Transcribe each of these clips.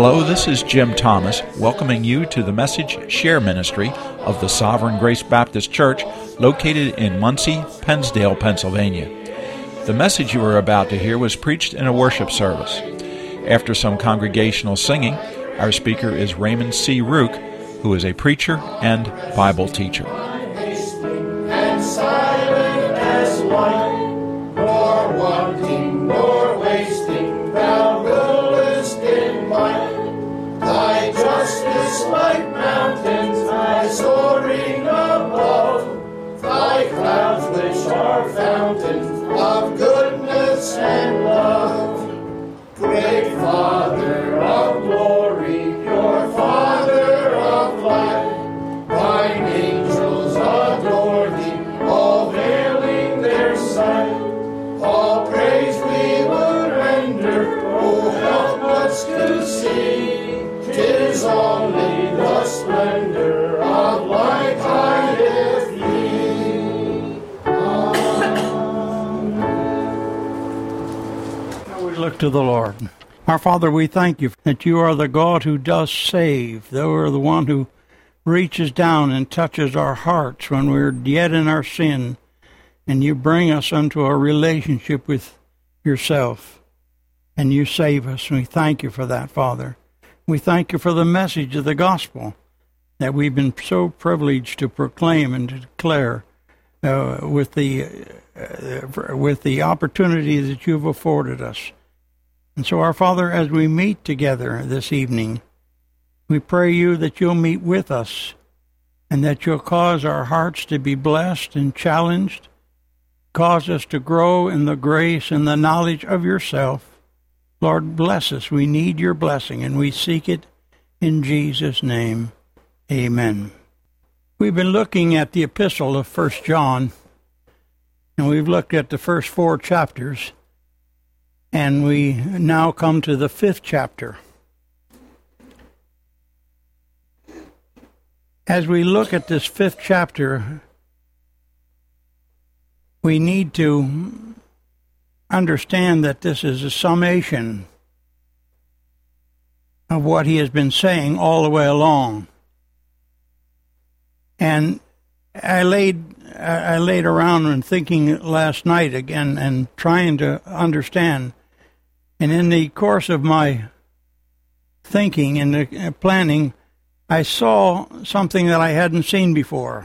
Hello, this is Jim Thomas, welcoming you to the Message Share Ministry of the Sovereign Grace Baptist Church, located in Muncie, Pennsdale, Pennsylvania. The message you are about to hear was preached in a worship service. After some congregational singing, our speaker is Raymond C. Rook, who is a preacher and Bible teacher. Like mountains high soaring above, thy clouds which are fountains of goodness and love. Great Father of glory, your Father of light, thine angels adore thee, all veiling their sight. All praise we would render, oh help us to see. 'Tis only the splendor of light hideth thee. Amen. Now we look to the Lord. Our Father, we thank you that you are the God who does save. You are the one who reaches down and touches our hearts when we're yet in our sin, and you bring us unto a relationship with yourself, and you save us. We thank you for that, Father. We thank you for the message of the gospel that we've been so privileged to proclaim and to declare with the opportunity that you've afforded us. And so, our Father, as we meet together this evening, we pray you that you'll meet with us and that you'll cause our hearts to be blessed and challenged, cause us to grow in the grace and the knowledge of yourself. Lord, bless us. We need your blessing, and we seek it in Jesus' name. Amen. We've been looking at the epistle of 1 John, and we've looked at the first 4 chapters, and we now come to the 5th chapter. As we look at this 5th chapter, we need to understand that this is a summation of what he has been saying all the way along. And I laid around and thinking last night again and trying to understand. And in the course of my thinking and the planning, I saw something that I hadn't seen before.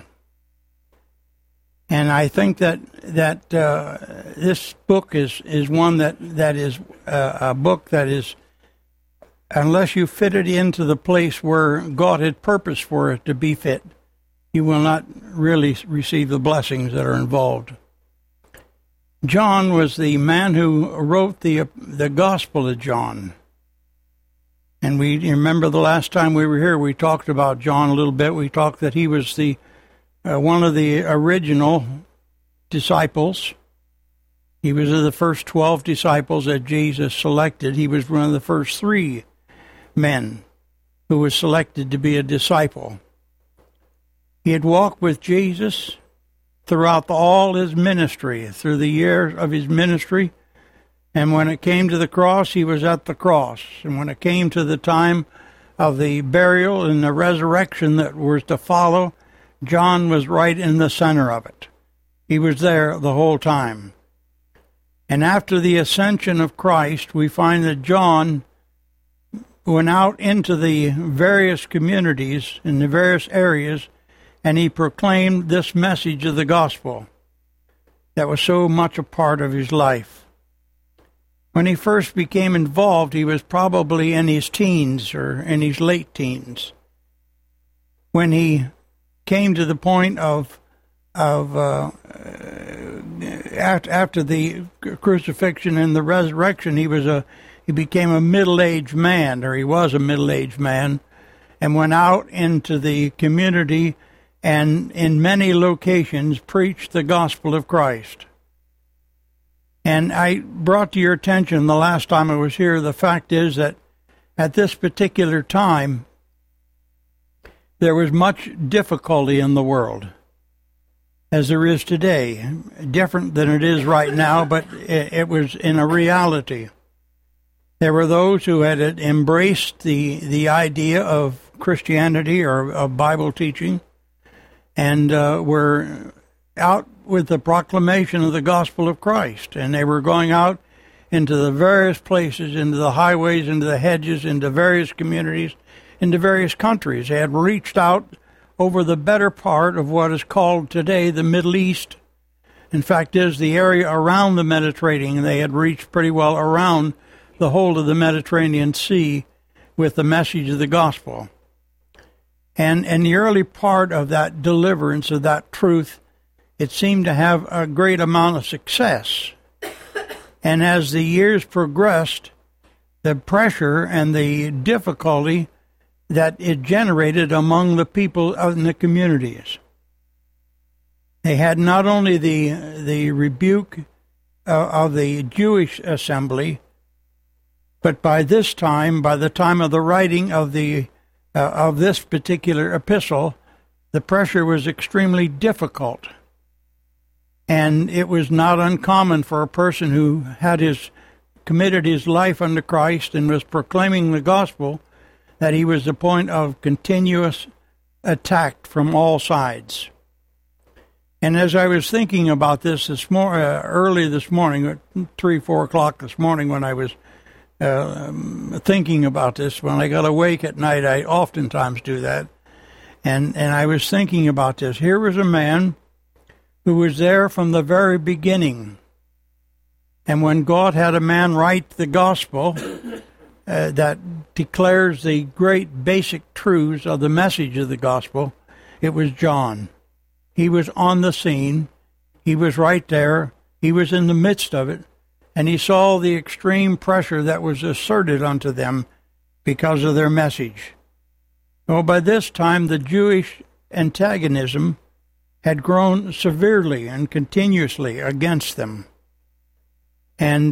And I think that this book is one that is a book that is, unless you fit it into the place where God had purposed for it to be fit, you will not really receive the blessings that are involved. John was the man who wrote the Gospel of John. And we remember the last time we were here, we talked about John a little bit. We talked that he was the one of the original disciples. He was of the first 12 disciples that Jesus selected. He was one of the first 3 men who was selected to be a disciple. He had walked with Jesus throughout all his ministry, through the years of his ministry. And when it came to the cross, he was at the cross. And when it came to the time of the burial and the resurrection that was to follow, John was right in the center of it. He was there the whole time. And after the ascension of Christ, we find that John went out into the various communities in the various areas, and he proclaimed this message of the gospel that was so much a part of his life. When he first became involved, he was probably in his teens or in his late teens. When he came to the point of after the crucifixion and the resurrection, he became a middle-aged man, or he was a middle-aged man, and went out into the community and in many locations preached the gospel of Christ. And I brought to your attention the last time I was here, the fact is that at this particular time, there was much difficulty in the world, as there is today. Different than it is right now, but it was in a reality. There were those who had embraced the idea of Christianity or of Bible teaching and were out with the proclamation of the gospel of Christ. And they were going out into the various places, into the highways, into the hedges, into various communities, into various countries. They had reached out over the better part of what is called today the Middle East. In fact, is the area around the Mediterranean. They had reached pretty well around the whole of the Mediterranean Sea with the message of the gospel. And in the early part of that deliverance of that truth, it seemed to have a great amount of success. And as the years progressed, the pressure and the difficulty that it generated among the people in the communities. They had not only the rebuke of the Jewish assembly, but by this time, by the time of the writing of this particular epistle, the pressure was extremely difficult. And it was not uncommon for a person who had committed his life unto Christ and was proclaiming the gospel that he was the point of continuous attack from all sides. And as I was thinking about this early this morning, at 3, 4 o'clock this morning, when I was thinking about this, when I got awake at night, I oftentimes do that, and I was thinking about this. Here was a man who was there from the very beginning. And when God had a man write the gospel that declares the great basic truths of the message of the gospel, it was John. He was on the scene. He was right there. He was in the midst of it. And he saw the extreme pressure that was asserted unto them because of their message. Well, by this time, the Jewish antagonism had grown severely and continuously against them. And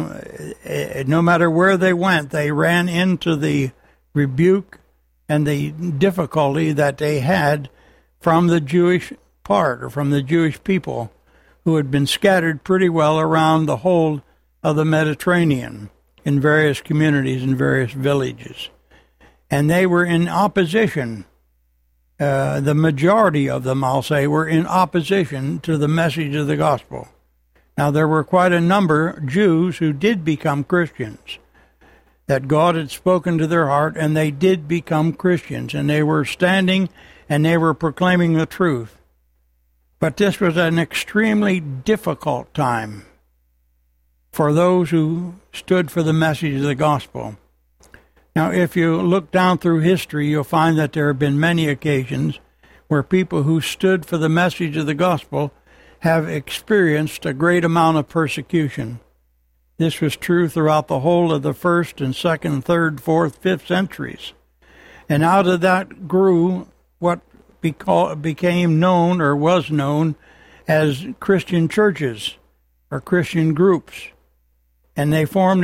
no matter where they went, they ran into the rebuke and the difficulty that they had from the Jewish part, or from the Jewish people, who had been scattered pretty well around the whole of the Mediterranean in various communities and various villages. And they were in opposition. The majority of them, I'll say, were in opposition to the message of the gospel. Now, there were quite a number of Jews who did become Christians, that God had spoken to their heart, and they did become Christians, and they were standing and they were proclaiming the truth. But this was an extremely difficult time for those who stood for the message of the gospel. Now, if you look down through history, you'll find that there have been many occasions where people who stood for the message of the gospel have experienced a great amount of persecution. This was true throughout the whole of the 1st and 2nd, 3rd, 4th, 5th centuries. And out of that grew what became known, or was known, as Christian churches or Christian groups. And they formed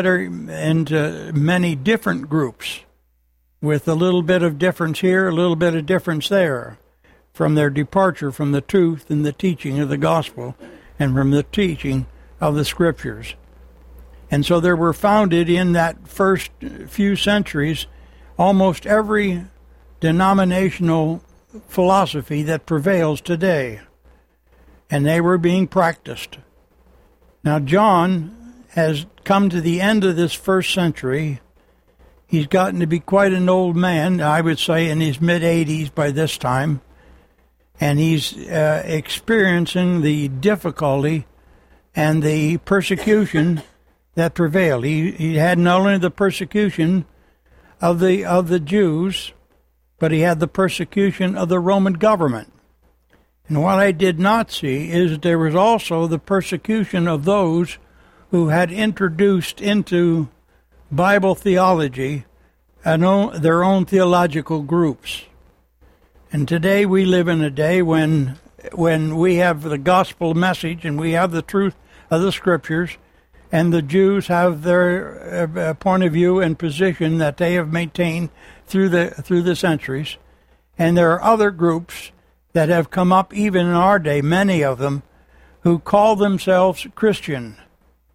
into many different groups, with a little bit of difference here, a little bit of difference there, from their departure from the truth and the teaching of the gospel and from the teaching of the scriptures. And so there were founded in that first few centuries almost every denominational philosophy that prevails today, and they were being practiced. Now, John has come to the end of this first century. He's gotten to be quite an old man, I would say in his mid-80s by this time, and he's experiencing the difficulty and the persecution that prevailed. He had not only the persecution of the Jews, but he had the persecution of the Roman government. And what I did not see is that there was also the persecution of those who had introduced into Bible theology their own theological groups. And today we live in a day when we have the gospel message and we have the truth of the scriptures, and the Jews have their point of view and position that they have maintained through the centuries. And there are other groups that have come up even in our day, many of them, who call themselves Christian,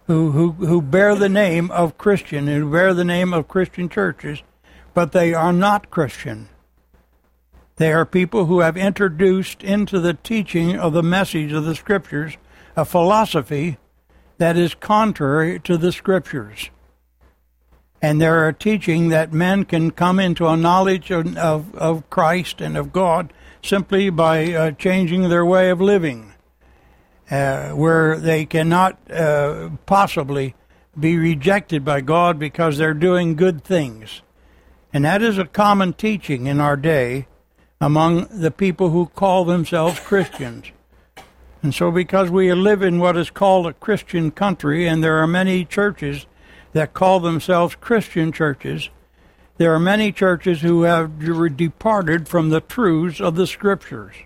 who bear the name of Christian, who bear the name of Christian churches, but they are not Christian. They are people who have introduced into the teaching of the message of the Scriptures a philosophy that is contrary to the Scriptures. And they're teaching that men can come into a knowledge of Christ and of God simply by changing their way of living, where they cannot possibly be rejected by God because they're doing good things. And that is a common teaching in our day among the people who call themselves Christians. And so because we live in what is called a Christian country, and there are many churches that call themselves Christian churches, there are many churches who have departed from the truths of the Scriptures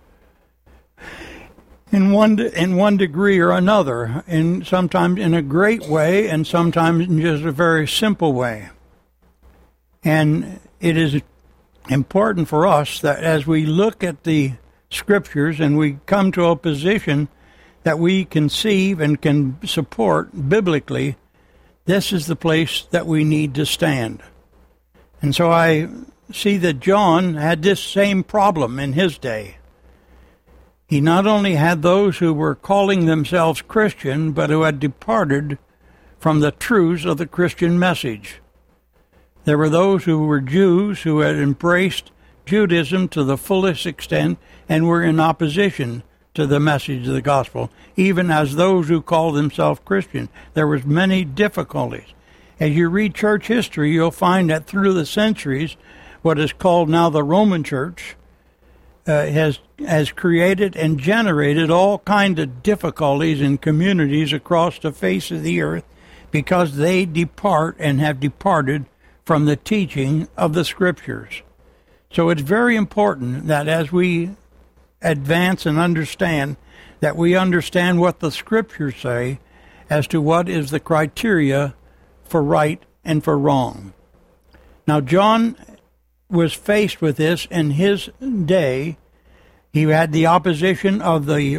in one degree or another, and sometimes in a great way and sometimes in just a very simple way. And it is important for us that as we look at the Scriptures and we come to a position that we conceive and can support biblically, this is the place that we need to stand. And so I see that John had this same problem in his day. He not only had those who were calling themselves Christian, but who had departed from the truths of the Christian message. There were those who were Jews who had embraced Judaism to the fullest extent and were in opposition to the message of the gospel, even as those who called themselves Christian. There was many difficulties. As you read church history, you'll find that through the centuries, what is called now the Roman Church has created and generated all kinds of difficulties in communities across the face of the earth because they depart and have departed from the teaching of the Scriptures. So it's very important that as we advance and understand, that we understand what the Scriptures say as to what is the criteria for right and for wrong. Now, John was faced with this in his day. He had the opposition of the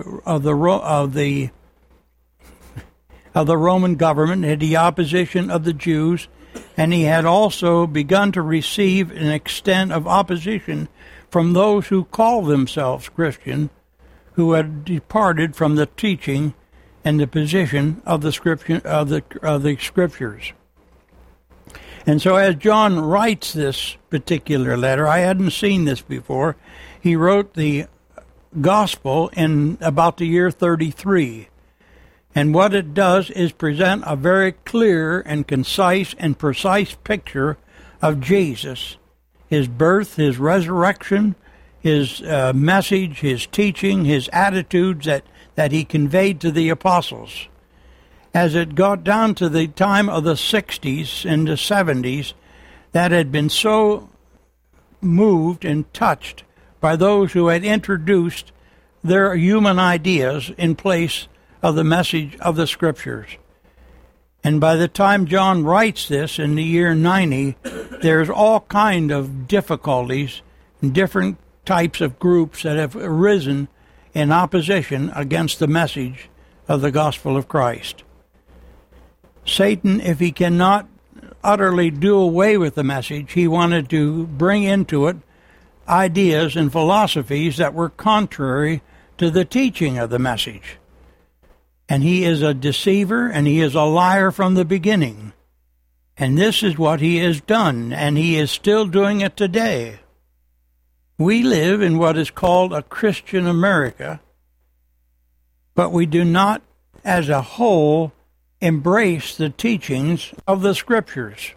Roman government, had the opposition of the Jews, and he had also begun to receive an extent of opposition from those who call themselves Christian, who had departed from the teaching and the position of the Scripture of the Scriptures. And so as John writes this particular letter, I hadn't seen this before. He wrote the Gospel in about the year 33. And what it does is present a very clear and concise and precise picture of Jesus, his birth, his resurrection, his message, his teaching, his attitudes that he conveyed to the apostles. As it got down to the time of the 60s and the 70s, that had been so moved and touched by those who had introduced their human ideas in place of the message of the Scriptures. And by the time John writes this in the year 90, there's all kind of difficulties and different types of groups that have arisen in opposition against the message of the gospel of Christ. Satan, if he cannot utterly do away with the message, he wanted to bring into it ideas and philosophies that were contrary to the teaching of the message. And he is a deceiver and he is a liar from the beginning. And this is what he has done, and he is still doing it today. We live in what is called a Christian America, but we do not, as a whole, embrace the teachings of the Scriptures.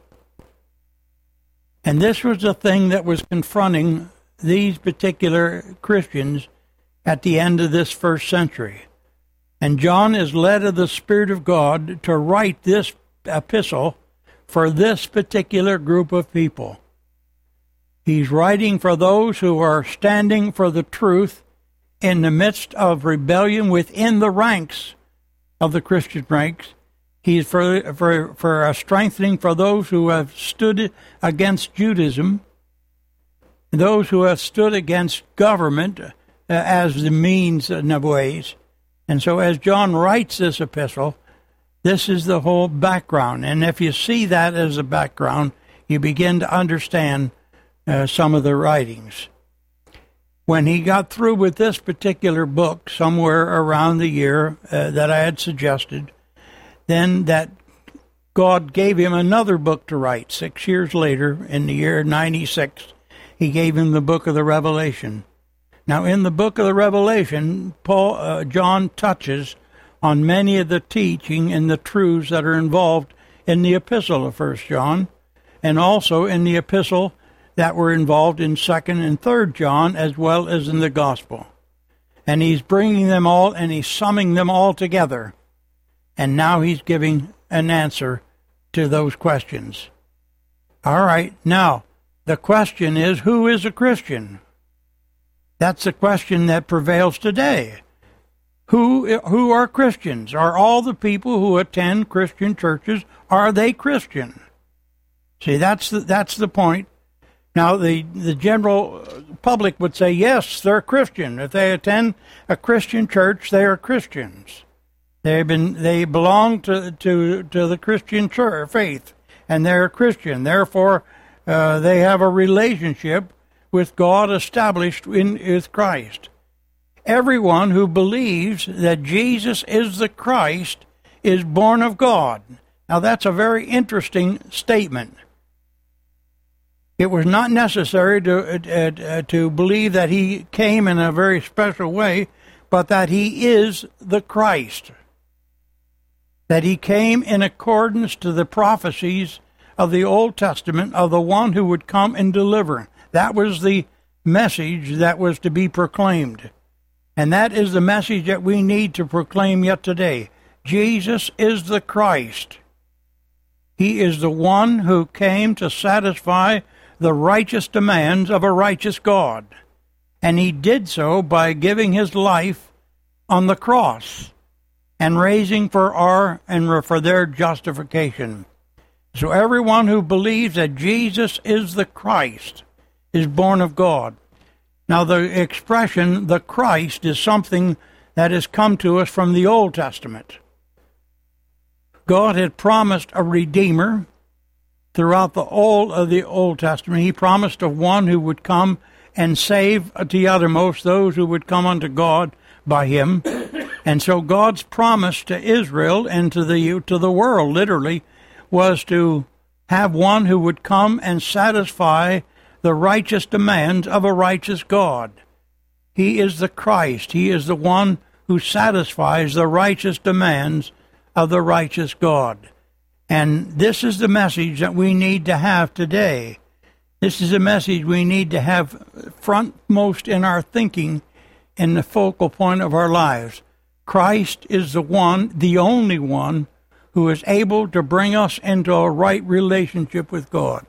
And this was the thing that was confronting these particular Christians at the end of this first century. And John is led of the Spirit of God to write this epistle for this particular group of people. He's writing for those who are standing for the truth in the midst of rebellion within the ranks of the Christian ranks. He's for a strengthening for those who have stood against Judaism, those who have stood against government as the means and the ways. And so as John writes this epistle, This is the whole background. And if you see that as a background, you begin to understand some of the writings. When he got through with this particular book, somewhere around the year that I had suggested, then that God gave him another book to write. 6 years later, in the year 96, he gave him the book of the Revelation. Now, in the book of the Revelation, John touches on many of the teaching and the truths that are involved in the epistle of 1 John, and also in the epistle that were involved in 2nd and 3rd John, as well as in the gospel. And he's bringing them all, and he's summing them all together. And now he's giving an answer to those questions. All right, now, the question is, who is a Christian? That's the question that prevails today. Who are Christians? Are all the people who attend Christian churches, are they Christian? See, that's the point. Now, the general public would say, yes, they're Christian. If they attend a Christian church, they are Christians. They belong to the Christian church faith, and they're Christian. Therefore, they have a relationship with God established with Christ. Everyone who believes that Jesus is the Christ is born of God. Now, that's a very interesting statement. It was not necessary to believe that he came in a very special way, but that he is the Christ. That he came in accordance to the prophecies of the Old Testament of the one who would come and deliver. That was the message that was to be proclaimed. And that is the message that we need to proclaim yet today. Jesus is the Christ. He is the one who came to satisfy the righteous demands of a righteous God. And he did so by giving his life on the cross and raising for their justification. So everyone who believes that Jesus is the Christ is born of God. Now, the expression, the Christ, is something that has come to us from the Old Testament. God had promised a Redeemer throughout the whole of the Old Testament. He promised of one who would come and save to the uttermost those who would come unto God by him. And so God's promise to Israel and to the world, literally, was to have one who would come and satisfy the righteous demands of a righteous God. He is the Christ. He is the one who satisfies the righteous demands of the righteous God. And this is the message that we need to have today. This is a message we need to have frontmost in our thinking, in the focal point of our lives. Christ is the one, the only one, who is able to bring us into a right relationship with God.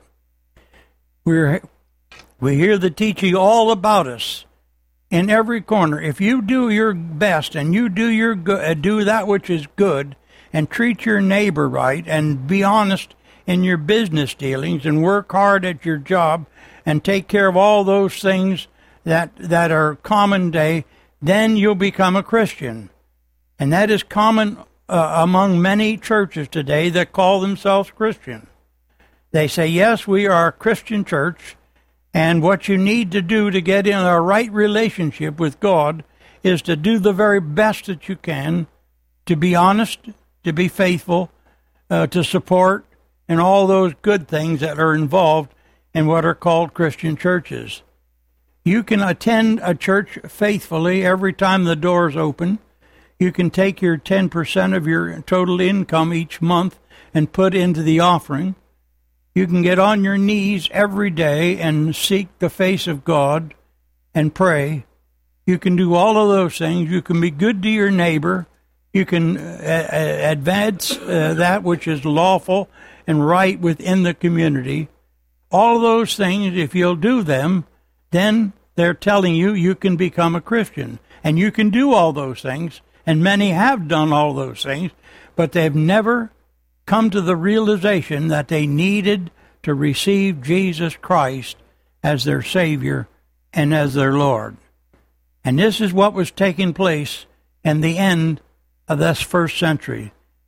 We hear the teaching all about us in every corner. If you do your best and you do that which is good and treat your neighbor right and be honest in your business dealings and work hard at your job and take care of all those things that are common day, then you'll become a Christian. And that is common among many churches today that call themselves Christian. They say, yes, we are a Christian church, and what you need to do to get in a right relationship with God is to do the very best that you can, to be honest, to be faithful, to support, and all those good things that are involved in what are called Christian churches. You can attend a church faithfully every time the doors open. You can take your 10% of your total income each month and put into the offering. You can get on your knees every day and seek the face of God and pray. You can do all of those things. You can be good to your neighbor. You can advance that which is lawful and right within the community. All of those things, if you'll do them, then they're telling you you can become a Christian. And you can do all those things, and many have done all those things, but they've never come to the realization that they needed to receive Jesus Christ as their Savior and as their Lord. And this is what was taking place in the end of this first century.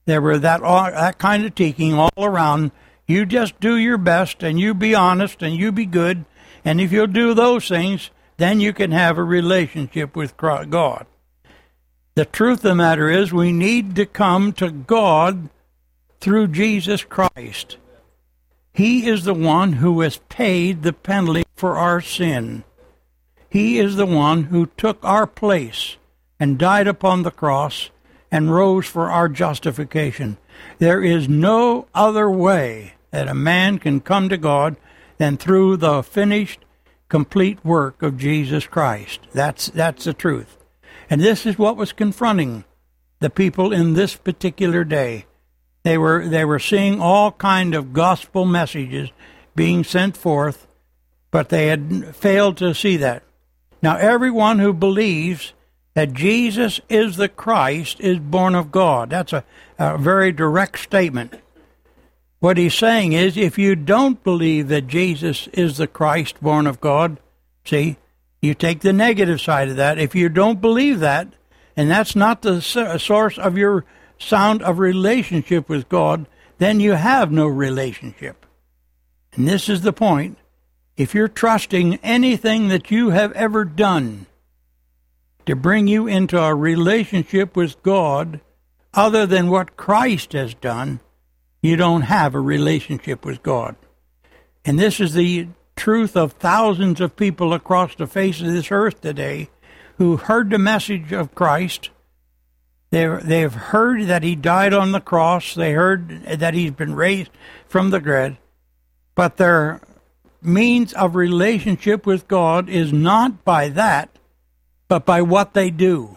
There were that kind of teaching all around. You just do your best, and you be honest, and you be good, and if you'll do those things, then you can have a relationship with God. The truth of the matter is, we need to come to God through Jesus Christ. He is the one who has paid the penalty for our sin. He is the one who took our place and died upon the cross and rose for our justification. There is no other way that a man can come to God than through the finished, complete work of Jesus Christ. That's the truth. And this is what was confronting the people in this particular day. They were seeing all kind of gospel messages being sent forth, but they had failed to see that. Now, everyone who believes that Jesus is the Christ is born of God. That's a very direct statement. What he's saying is, if you don't believe that Jesus is the Christ born of God, see, you take the negative side of that. If you don't believe that, and that's not the source of your sound of relationship with God, then you have no relationship. And this is the point. If you're trusting anything that you have ever done to bring you into a relationship with God other than what Christ has done, you don't have a relationship with God. And this is the truth of thousands of people across the face of this earth today who heard the message of Christ. They've heard that he died on the cross. They heard that he's been raised from the dead. But their means of relationship with God is not by that, but by what they do,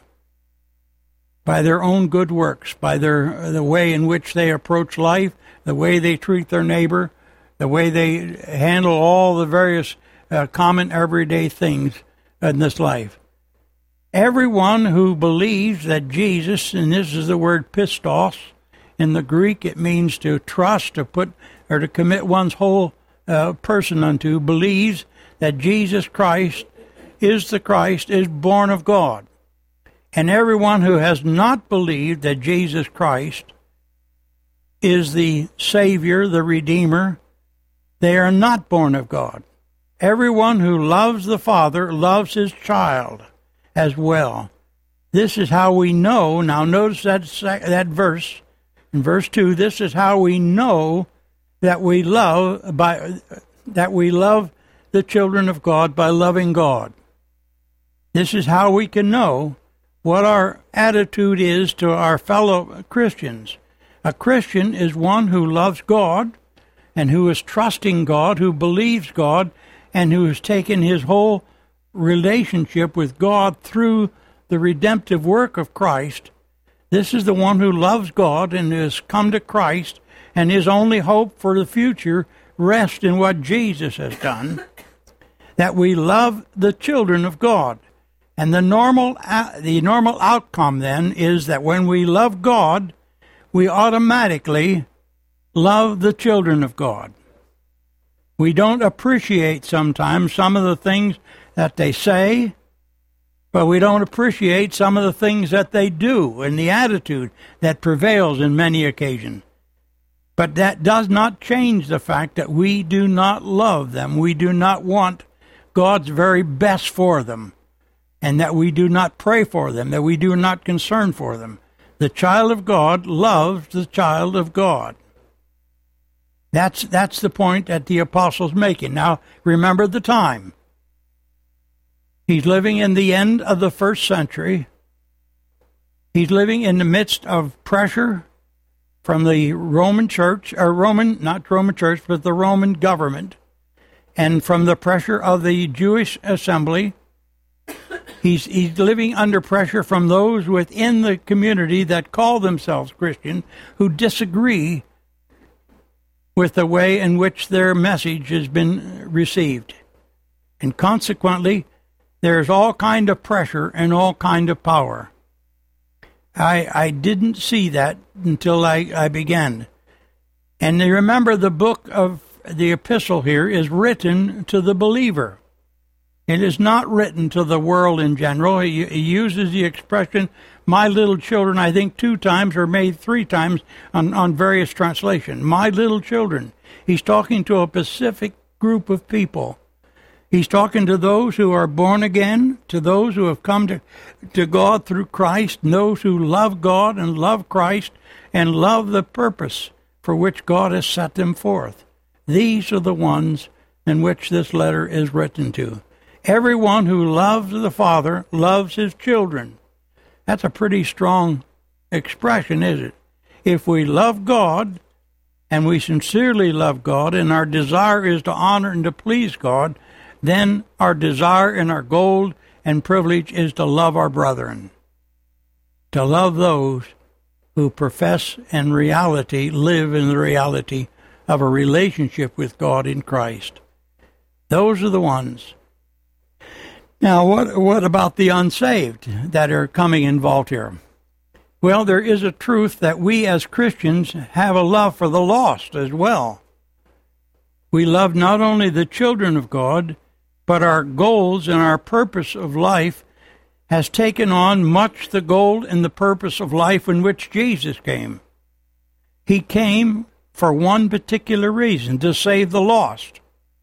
by their own good works, by the way in which they approach life, the way they treat their neighbor, the way they handle all the various common everyday things in this life. Everyone who believes that Jesus, and this is the word pistos, in the Greek it means to trust, to put, or to commit one's whole person unto, believes that Jesus Christ is the Christ, is born of God. And everyone who has not believed that Jesus Christ is the Savior, the Redeemer, they are not born of God. Everyone who loves the Father loves his child as well. This is how we know. Now notice that verse, in verse 2, this is how we know that we love the children of God by loving God. This is how we can know what our attitude is to our fellow Christians. A Christian is one who loves God and who is trusting God, who believes God, and who has taken his whole relationship with God through the redemptive work of Christ. This is the one who loves God and has come to Christ, and his only hope for the future rests in what Jesus has done, that we love the children of God. And the normal outcome then is that when we love God, we automatically love the children of God. We don't appreciate sometimes some of the things that they say, but we don't appreciate some of the things that they do and the attitude that prevails in many occasions. But that does not change the fact that we do not love them. We do not want God's very best for them, and that we do not pray for them, that we do not concern for them. The child of God loves the child of God. That's the point that the apostle's making. Now, remember the time. He's living in the end of the first century. He's living in the midst of pressure from the Roman church, or not Roman church, but the Roman government, and from the pressure of the Jewish assembly. He's living under pressure from those within the community that call themselves Christian, who disagree with the way in which their message has been received. And consequently, there's all kind of pressure and all kind of power. I didn't see that until I began. And remember, the book of the epistle here is written to the believer. It is not written to the world in general. He uses the expression, my little children, I think 2 times or maybe 3 times on various translations. My little children. He's talking to a specific group of people. He's talking to those who are born again, to those who have come to God through Christ, those who love God and love Christ and love the purpose for which God has set them forth. These are the ones in which this letter is written to. Everyone who loves the Father loves his children. That's a pretty strong expression, isn't it? If we love God, and we sincerely love God, and our desire is to honor and to please God, then our desire and our goal and privilege is to love our brethren, to love those who profess in reality, live in the reality of a relationship with God in Christ. Those are the ones. Now, what about the unsaved that are coming involved here? Well, there is a truth that we as Christians have a love for the lost as well. We love not only the children of God, but our goals and our purpose of life has taken on much the goal and the purpose of life in which Jesus came. He came for one particular reason, to save the lost.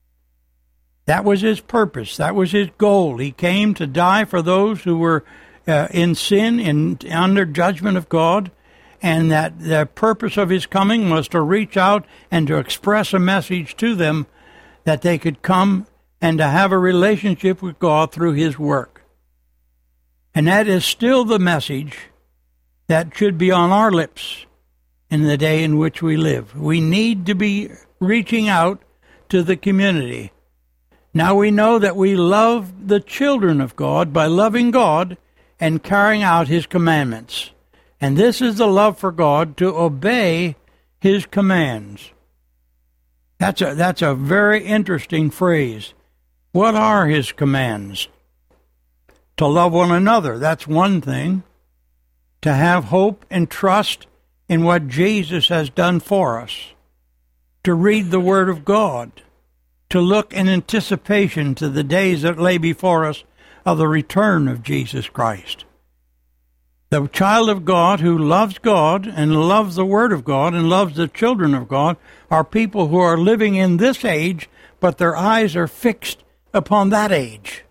That was his purpose. That was his goal. He came to die for those who were in sin and under judgment of God, and that the purpose of his coming was to reach out and to express a message to them that they could come and to have a relationship with God through his work. And that is still the message that should be on our lips in the day in which we live. We need to be reaching out to the community. Now we know that we love the children of God by loving God and carrying out his commandments. And this is the love for God, to obey his commands. That's a very interesting phrase. What are his commands? To love one another, that's one thing. To have hope and trust in what Jesus has done for us. To read the Word of God. To look in anticipation to the days that lay before us of the return of Jesus Christ. The child of God who loves God and loves the Word of God and loves the children of God are people who are living in this age, but their eyes are fixed upon that age.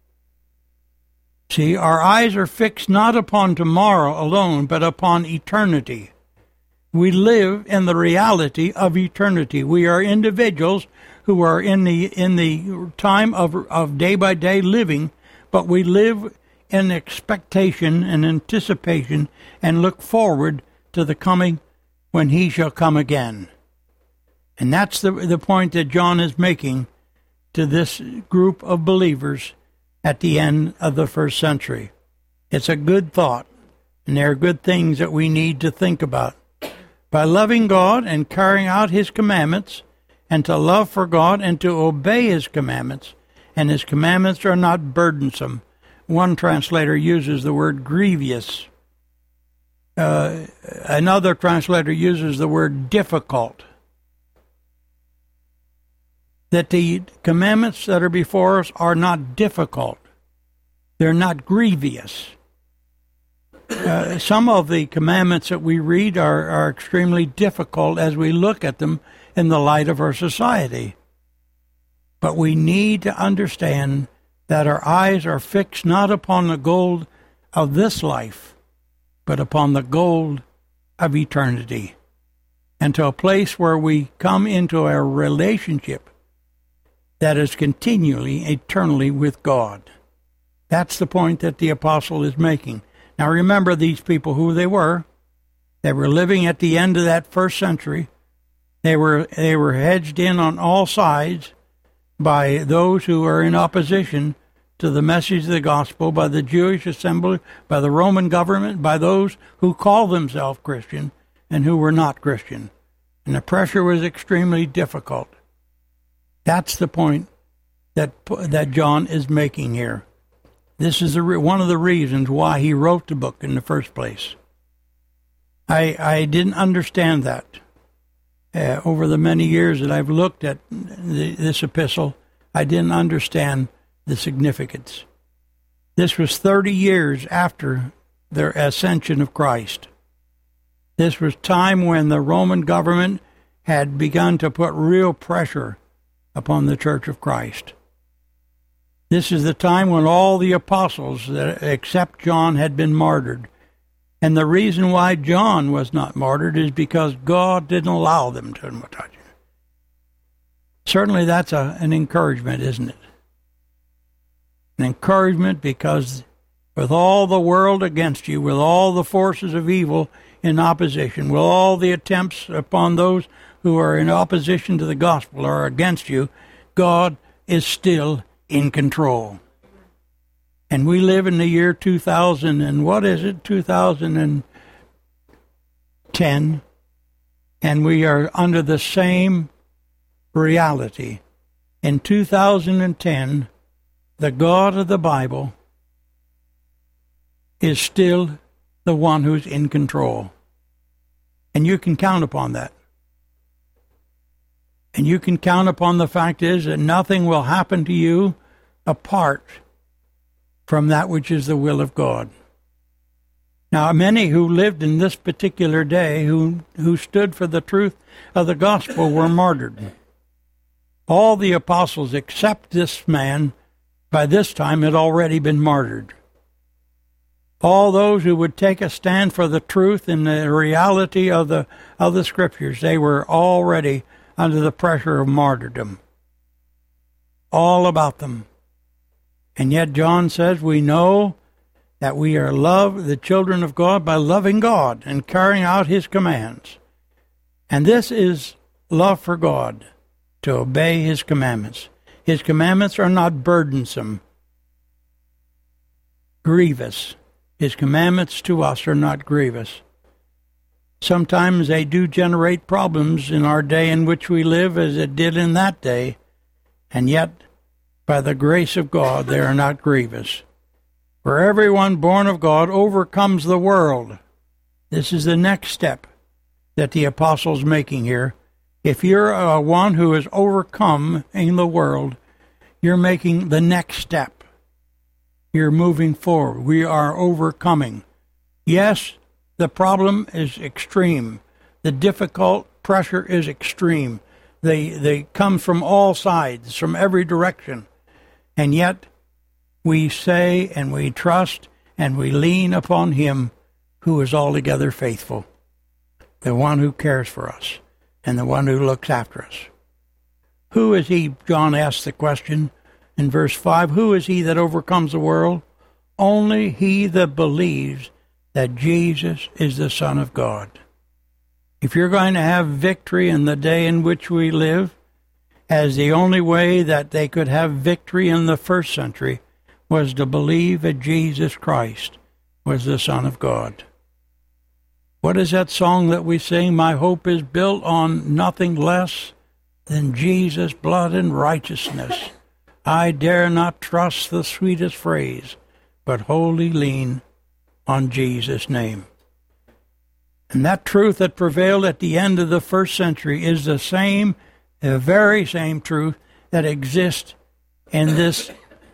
See, our eyes are fixed not upon tomorrow alone, but upon eternity. We live in the reality of eternity. We are individuals who are in the time of day-by-day living, but we live in expectation and anticipation and look forward to the coming when he shall come again. And that's the point that John is making to this group of believers at the end of the first century. It's a good thought, and there are good things that we need to think about. By loving God and carrying out his commandments, and to love for God and to obey his commandments, and his commandments are not burdensome. One translator uses the word grievous. Another translator uses the word difficult. That the commandments that are before us are not difficult. They're not grievous. Some of the commandments that we read are extremely difficult as we look at them in the light of our society. But we need to understand that our eyes are fixed not upon the gold of this life, but upon the gold of eternity, and to a place where we come into a relationship that is continually, eternally with God. That's the point that the apostle is making. Now remember these people, who they were. They were living at the end of that first century. They were hedged in on all sides by those who are in opposition to the message of the gospel, by the Jewish assembly, by the Roman government, by those who call themselves Christian and who were not Christian. And the pressure was extremely difficult. That's the point that John is making here. This is one of the reasons why he wrote the book in the first place. I didn't understand that. Over the many years that I've looked at this epistle, I didn't understand the significance. This was 30 years after the ascension of Christ. This was time when the Roman government had begun to put real pressure upon the Church of Christ. This is the time when all the apostles, except John, had been martyred. And the reason why John was not martyred is because God didn't allow them to touch him. Certainly that's an encouragement, isn't it? An encouragement because with all the world against you, with all the forces of evil in opposition, with all the attempts upon those who are in opposition to the gospel or against you, God is still in control. And we live in the year 2000, and what is it, 2010, and we are under the same reality. In 2010, the God of the Bible is still the one who's in control. And you can count upon that. And you can count upon the fact is that nothing will happen to you apart from that which is the will of God. Now, many who lived in this particular day, who stood for the truth of the gospel, were martyred. All the apostles except this man, by this time, had already been martyred. All those who would take a stand for the truth and the reality of the Scriptures, they were already under the pressure of martyrdom. All about them. And yet John says we know that we are the children of God, by loving God and carrying out His commands. And this is love for God, to obey His commandments. His commandments are not burdensome, grievous. His commandments to us are not grievous. Sometimes they do generate problems in our day in which we live, as it did in that day, and yet, by the grace of God, they are not grievous. For everyone born of God overcomes the world. This is the next step that the apostle's making here. If you're one who is overcome in the world, you're making the next step. You're moving forward. We are overcoming. Yes, the problem is extreme. The difficult pressure is extreme. They come from all sides, from every direction. And yet, we say and we trust and we lean upon Him who is altogether faithful, the one who cares for us and the one who looks after us. Who is He? John asks the question in verse 5. Who is he that overcomes the world? Only he that believes that Jesus is the Son of God. If you're going to have victory in the day in which we live, as the only way that they could have victory in the first century was to believe that Jesus Christ was the Son of God. What is that song that we sing? My hope is built on nothing less than Jesus' blood and righteousness. I dare not trust the sweetest phrase, but wholly lean on Jesus' name. And that truth that prevailed at the end of the first century is the very same truth that exists in this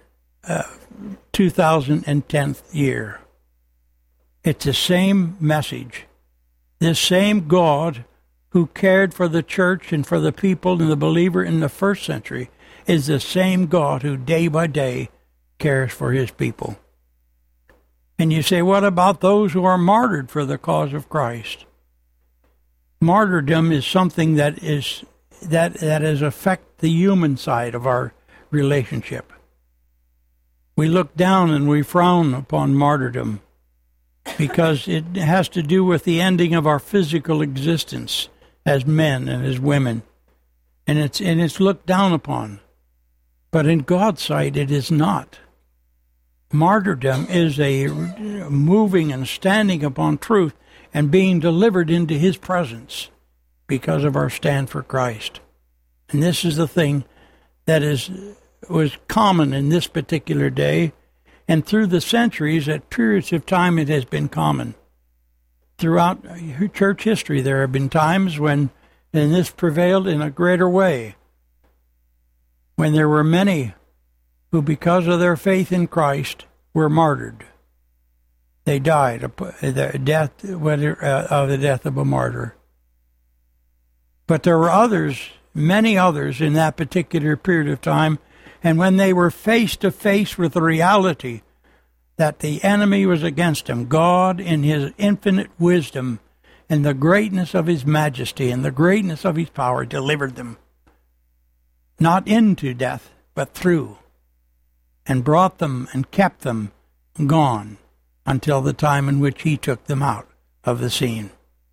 2010th year. It's the same message. This same God who cared for the church and for the people and the believer in the first century is the same God who day by day cares for His people. And you say, what about those who are martyred for the cause of Christ? Martyrdom is something that is affect the human side of our relationship. We look down and we frown upon martyrdom because it has to do with the ending of our physical existence as men and as women. And it's looked down upon. But in God's sight, it is not. Martyrdom is a moving and standing upon truth and being delivered into His presence because of our stand for Christ. And this is the thing that was common in this particular day, and through the centuries, at periods of time, it has been common. Throughout church history, there have been times when this prevailed in a greater way, when there were many who, because of their faith in Christ, were martyred. They died of the death of a martyr. But there were others, many others, in that particular period of time, and when they were face to face with the reality that the enemy was against them, God, in his infinite wisdom and the greatness of his majesty and the greatness of his power, delivered them, not into death, but through, and brought them and kept them gone until the time in which he took them out of the scene.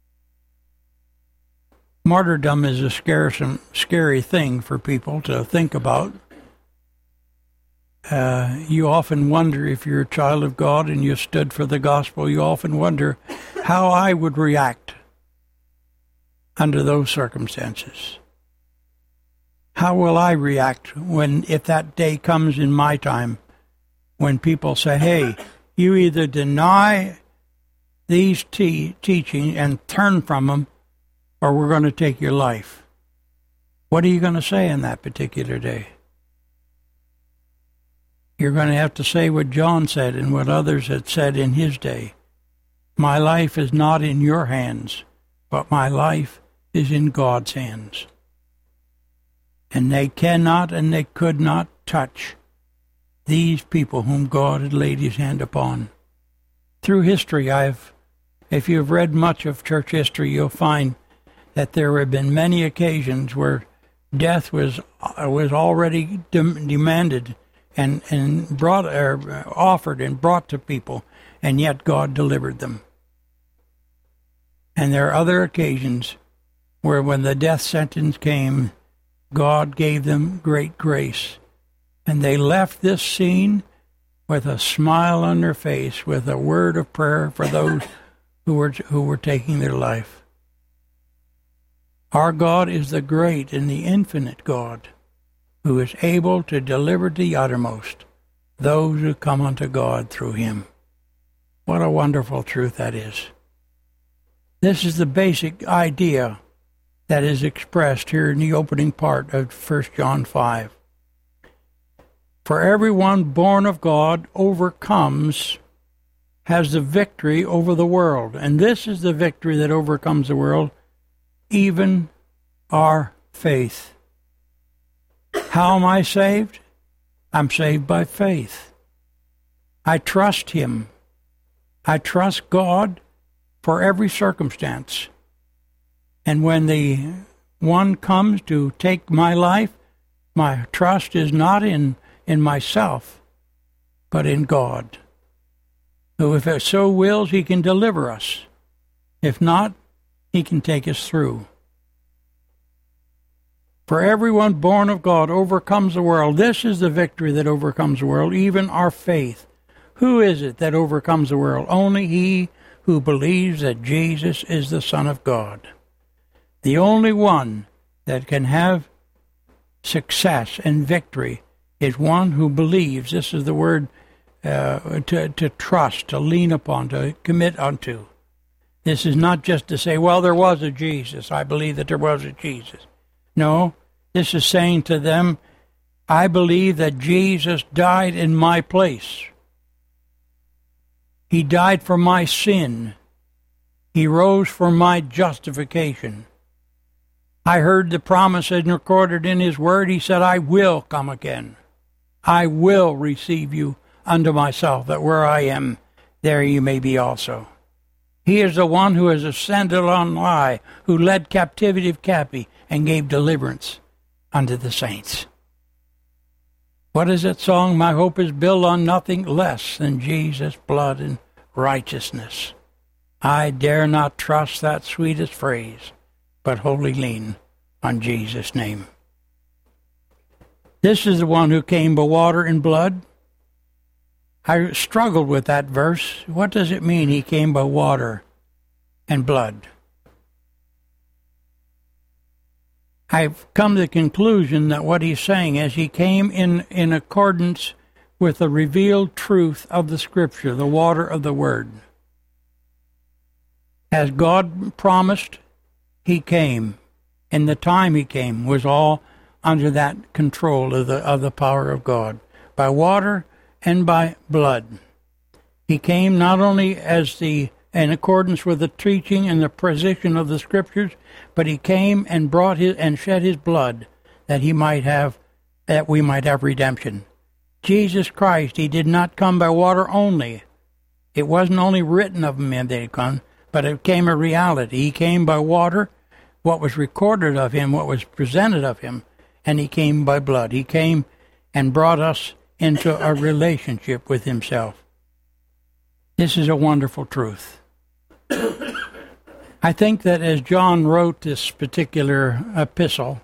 Martyrdom is a scary thing for people to think about. You often wonder, if you're a child of God and you stood for the gospel, you often wonder how I would react under those circumstances. How will I react if that day comes in my time when people say, hey, you either deny these teaching and turn from them, or we're going to take your life. What are you going to say in that particular day? You're going to have to say what John said and what others had said in his day. My life is not in your hands, but my life is in God's hands. And they cannot and they could not touch these people whom God had laid his hand upon. Through history, if you've read much of church history, you'll find that there have been many occasions where death was already demanded and brought, offered and brought to people, and yet God delivered them. And there are other occasions where when the death sentence came, God gave them great grace, and they left this scene with a smile on their face, with a word of prayer for those who were taking their life. Our God is the great and the infinite God, who is able to deliver to the uttermost those who come unto God through him. What a wonderful truth that is. This is the basic idea that is expressed here in the opening part of 1 John 5. For everyone born of God overcomes, has the victory over the world. And this is the victory that overcomes the world, even our faith. How am I saved? I'm saved by faith. I trust him. I trust God for every circumstance. And when the one comes to take my life, my trust is not in myself, but in God, who, if it so wills, he can deliver us. If not, he can take us through. For everyone born of God overcomes the world. This is the victory that overcomes the world, even our faith. Who is it that overcomes the world? Only he who believes that Jesus is the Son of God. The only one that can have success and victory is one who believes. This is the word to trust, to lean upon, to commit unto. This is not just to say, well, there was a Jesus. I believe that there was a Jesus. No, this is saying to them, I believe that Jesus died in my place. He died for my sin. He rose for my justification. I heard the promise and recorded in his word. He said, I will come again. I will receive you unto myself, that where I am, there you may be also. He is the one who has ascended on high, who led captivity captive and gave deliverance unto the saints. What is that song? My hope is built on nothing less than Jesus' blood and righteousness. I dare not trust that sweetest phrase, but wholly lean on Jesus' name. This is the one who came by water and blood. I struggled with that verse. What does it mean he came by water and blood? I've come to the conclusion that what he's saying is he came in accordance with the revealed truth of the Scripture, the water of the Word. As God promised, he came, and the time he came was all under that control of the power of God. by water and by blood. He came not only in accordance with the teaching and the precision of the Scriptures, but he came and shed his blood that we might have redemption. Jesus Christ, he did not come by water only. It wasn't only written of him that he come, but it became a reality. He came by water, what was recorded of him, what was presented of him, and he came by blood. He came and brought us into a relationship with himself. This is a wonderful truth. I think that as John wrote this particular epistle,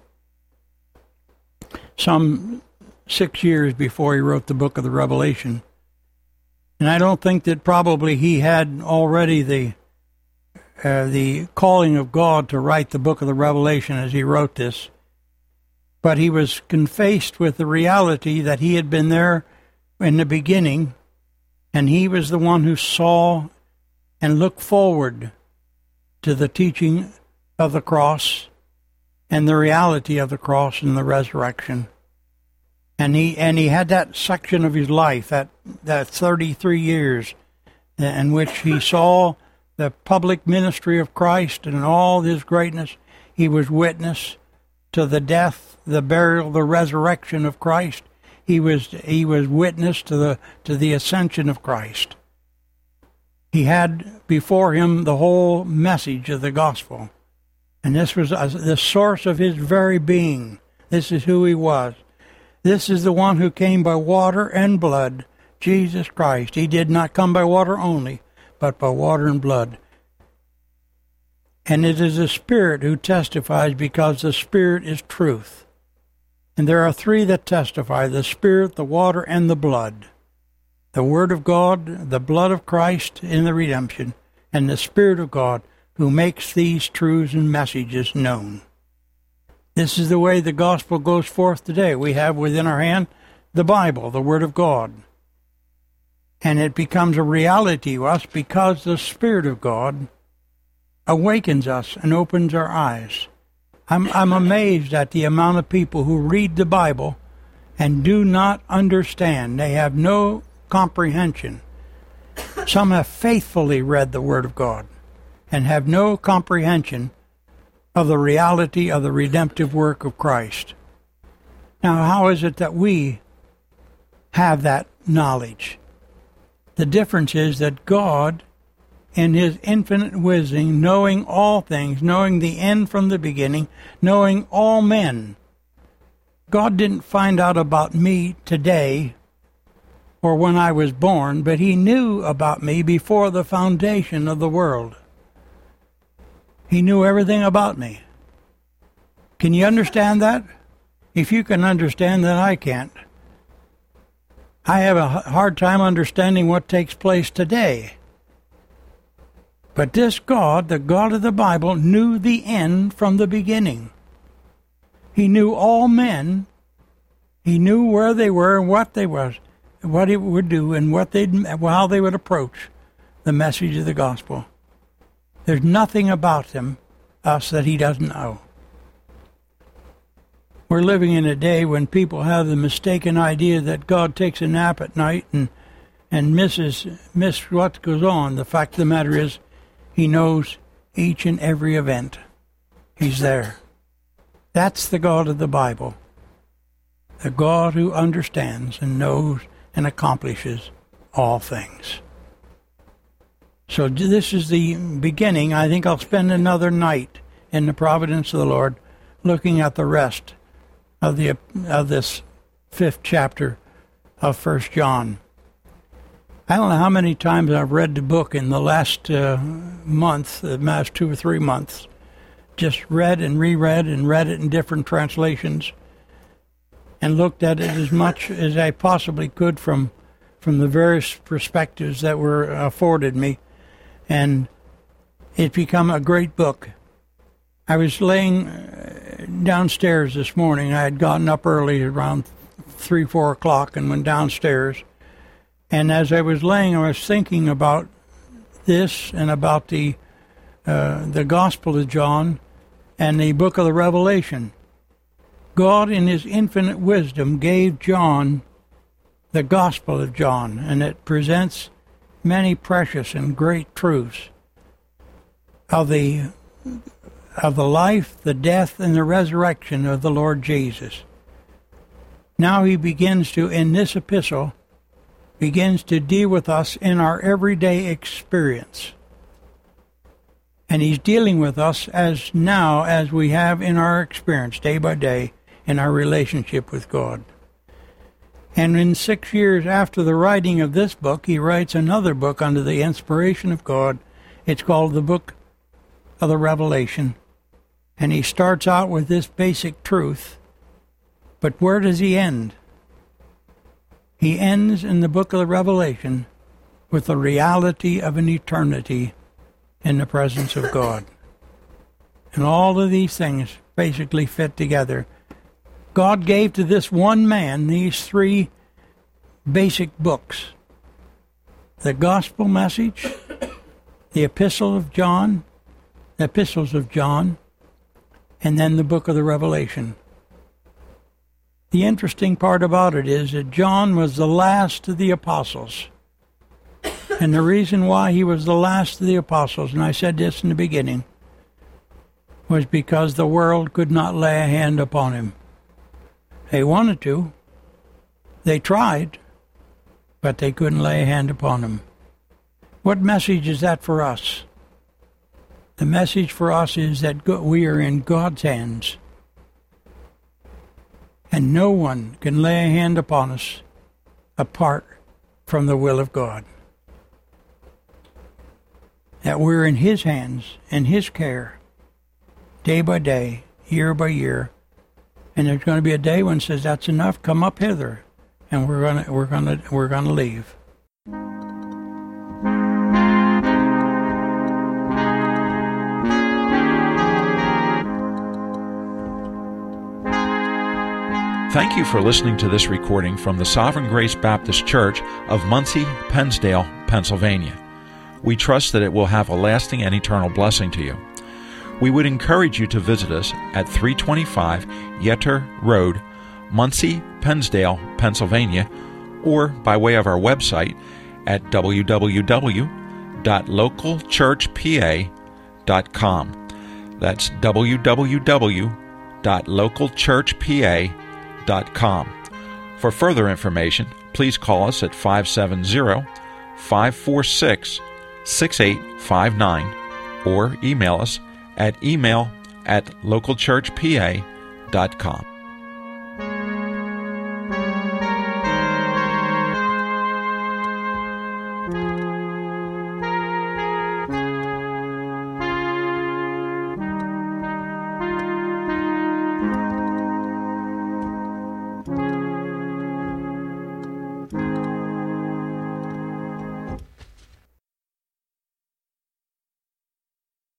some 6 years before he wrote the book of the Revelation, and I don't think that probably he had already the calling of God to write the book of the Revelation as he wrote this, but he was confaced with the reality that he had been there in the beginning, and he was the one who saw and looked forward to the teaching of the cross and the reality of the cross and the resurrection. And he had that section of his life, that 33 years in which he saw the public ministry of Christ and all his greatness. He was witness to the death, the burial, the resurrection of Christ. He was witness to the ascension of Christ. He had before him the whole message of the gospel. And this was the source of his very being. This is who he was. This is the one who came by water and blood, Jesus Christ. He did not come by water only, but by water and blood. And it is the Spirit who testifies, because the Spirit is truth. And there are three that testify: the Spirit, the water, and the blood. The Word of God, the blood of Christ in the redemption, and the Spirit of God who makes these truths and messages known. This is the way the gospel goes forth today. We have within our hand the Bible, the Word of God. And it becomes a reality to us because the Spirit of God awakens us and opens our eyes. I'm amazed at the amount of people who read the Bible and do not understand. They have no comprehension. Some have faithfully read the Word of God and have no comprehension of the reality of the redemptive work of Christ. Now, how is it that we have that knowledge? The difference is that God, in his infinite wisdom, knowing all things, knowing the end from the beginning, knowing all men, God didn't find out about me today or when I was born, but he knew about me before the foundation of the world. He knew everything about me. Can you understand that? If you can understand that, I can't. I have a hard time understanding what takes place today. But this God, the God of the Bible, knew the end from the beginning. He knew all men. He knew where they were and what they was, what it would do, and how they would approach the message of the gospel. There's nothing about us that he doesn't know. We're living in a day when people have the mistaken idea that God takes a nap at night and miss what goes on. The fact of the matter is, he knows each and every event. He's there. That's the God of the Bible. The God who understands and knows and accomplishes all things. So this is the beginning. I think I'll spend another night in the providence of the Lord looking at the rest of this 5th chapter of 1 John. I don't know how many times I've read the book in the last month, the last 2 or 3 months. Just read and reread and read it in different translations and looked at it as much as I possibly could from the various perspectives that were afforded me. And it's become a great book. I was laying downstairs this morning. I had gotten up early around 3, 4 o'clock and went downstairs. And as I was laying, I was thinking about this and about the Gospel of John and the book of the Revelation. God, in his infinite wisdom, gave John the Gospel of John, and it presents many precious and great truths of the life, the death, and the resurrection of the Lord Jesus. Now he begins to, in this epistle, begins to deal with us in our everyday experience. And he's dealing with us as we have in our experience, day by day, in our relationship with God. And in 6 years after the writing of this book, he writes another book under the inspiration of God. It's called the Book of the Revelation. And he starts out with this basic truth. But where does he end? He ends in the Book of the Revelation with the reality of an eternity in the presence of God. And all of these things basically fit together. God gave to this one man these three basic books: the gospel message, the epistles of John, and then the book of the Revelation. The interesting part about it is that John was the last of the apostles. And the reason why he was the last of the apostles, and I said this in the beginning, was because the world could not lay a hand upon him. They wanted to. They tried, but they couldn't lay a hand upon him. What message is that for us? The message for us is that we are in God's hands, and no one can lay a hand upon us apart from the will of God. That we're in His hands and His care, day by day, year by year. And there's going to be a day when it says, "That's enough. Come up hither," and we're gonna leave. Thank you for listening to this recording from the Sovereign Grace Baptist Church of Muncie, Pennsdale, Pennsylvania. We trust that it will have a lasting and eternal blessing to you. We would encourage you to visit us at 325 Yetter Road, Muncie, Pennsdale, Pennsylvania, or by way of our website at www.localchurchpa.com. That's www.localchurchpa.com. For further information, please call us at 570-546-6859 or email us at email@localchurchpa.com.